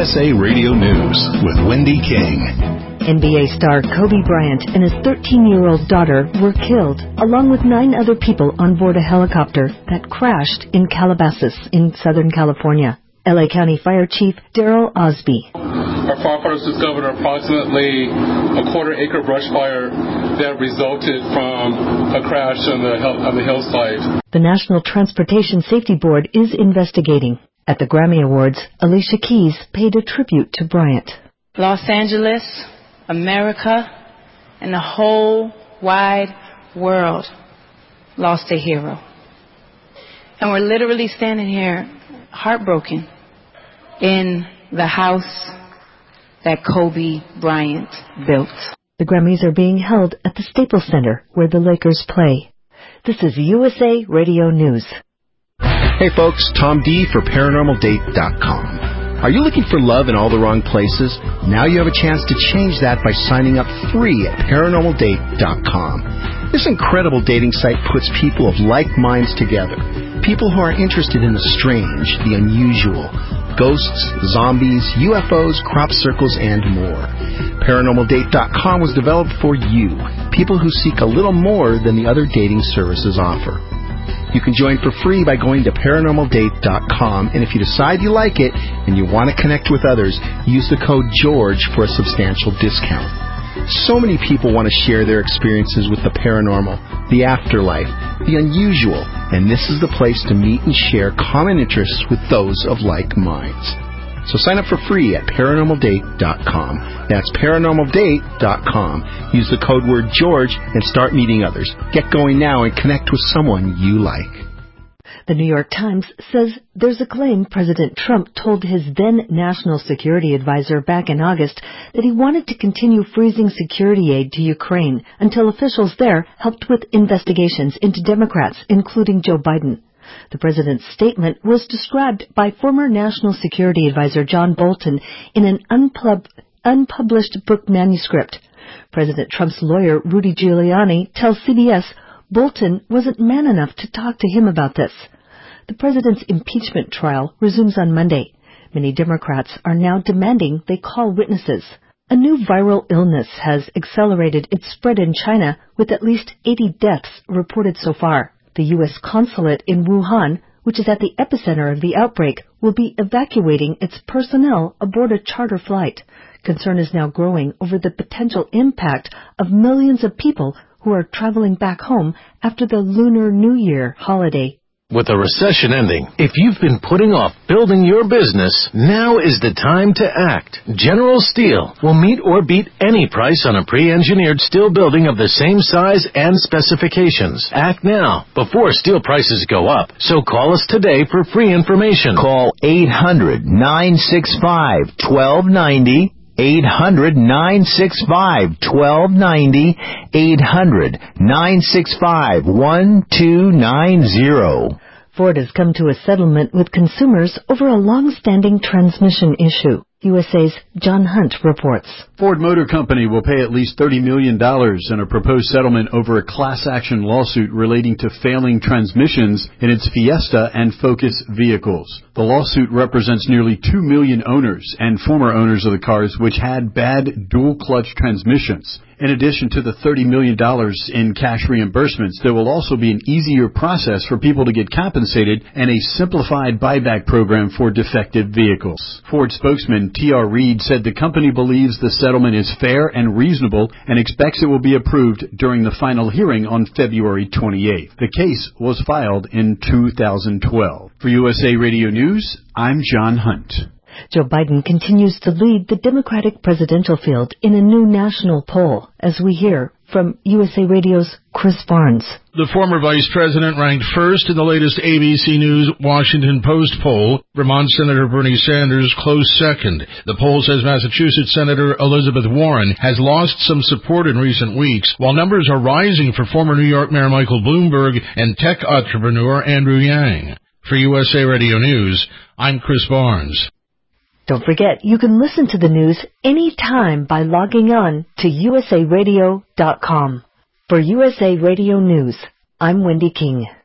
USA Radio News with Wendy King. NBA star Kobe Bryant and his 13-year-old daughter were killed, along with 9 other people on board a helicopter that crashed in Calabasas in Southern California. LA County Fire Chief Daryl Osby. Our firefighters discovered approximately a quarter-acre brush fire that resulted from a crash on the hillside. The National Transportation Safety Board is investigating. At the Grammy Awards, Alicia Keys paid a tribute to Bryant. Los Angeles, America, and the whole wide world lost a hero. And we're literally standing here heartbroken in the house that Kobe Bryant built. The Grammys are being held at the Staples Center, where the Lakers play. This is USA Radio News. Hey folks, Tom D for ParanormalDate.com. Are you looking for love in all the wrong places? Now you have a chance to change that by signing up free at ParanormalDate.com. This incredible dating site puts people of like minds together. People who are interested in the strange, the unusual, ghosts, zombies, UFOs, crop circles, and more. ParanormalDate.com was developed for you, people who seek a little more than the other dating services offer. You can join for free by going to ParanormalDate.com, and if you decide you like it and you want to connect with others, use the code GEORGE for a substantial discount. So many people want to share their experiences with the paranormal, the afterlife, the unusual, and this is the place to meet and share common interests with those of like minds. So sign up for free at ParanormalDate.com. That's ParanormalDate.com. Use the code word George and start meeting others. Get going now and connect with someone you like. The New York Times says there's a claim President Trump told his then National Security Advisor back in August that he wanted to continue freezing security aid to Ukraine until officials there helped with investigations into Democrats, including Joe Biden. The president's statement was described by former National Security Advisor John Bolton in an unpublished book manuscript. President Trump's lawyer, Rudy Giuliani, tells CBS Bolton wasn't man enough to talk to him about this. The president's impeachment trial resumes on Monday. Many Democrats are now demanding they call witnesses. A new viral illness has accelerated its spread in China, with at least 80 deaths reported so far. The U.S. consulate in Wuhan, which is at the epicenter of the outbreak, will be evacuating its personnel aboard a charter flight. Concern is now growing over the potential impact of millions of people who are traveling back home after the Lunar New Year holiday. With the recession ending, if you've been putting off building your business, now is the time to act. General Steel will meet or beat any price on a pre-engineered steel building of the same size and specifications. Act now, before steel prices go up. So call us today for free information. Call 800-965-1290. 800-965-1290, 800-965-1290. Ford has come to a settlement with consumers over a long-standing transmission issue. USA's John Hunt reports. Ford Motor Company will pay at least $30 million in a proposed settlement over a class-action lawsuit relating to failing transmissions in its Fiesta and Focus vehicles. The lawsuit represents nearly 2 million owners and former owners of the cars which had bad dual-clutch transmissions. In addition to the $30 million in cash reimbursements, there will also be an easier process for people to get compensated and a simplified buyback program for defective vehicles. Ford spokesman T.R. Reid said the company believes the settlement is fair and reasonable and expects it will be approved during the final hearing on February 28th. The case was filed in 2012. For USA Radio News, I'm John Hunt. Joe Biden continues to lead the Democratic presidential field in a new national poll, as we hear from USA Radio's Chris Barnes. The former vice president ranked first in the latest ABC News Washington Post poll. Vermont Senator Bernie Sanders close second. The poll says Massachusetts Senator Elizabeth Warren has lost some support in recent weeks, while numbers are rising for former New York Mayor Michael Bloomberg and tech entrepreneur Andrew Yang. For USA Radio News, I'm Chris Barnes. Don't forget, you can listen to the news anytime by logging on to usaradio.com. For USA Radio News, I'm Wendy King.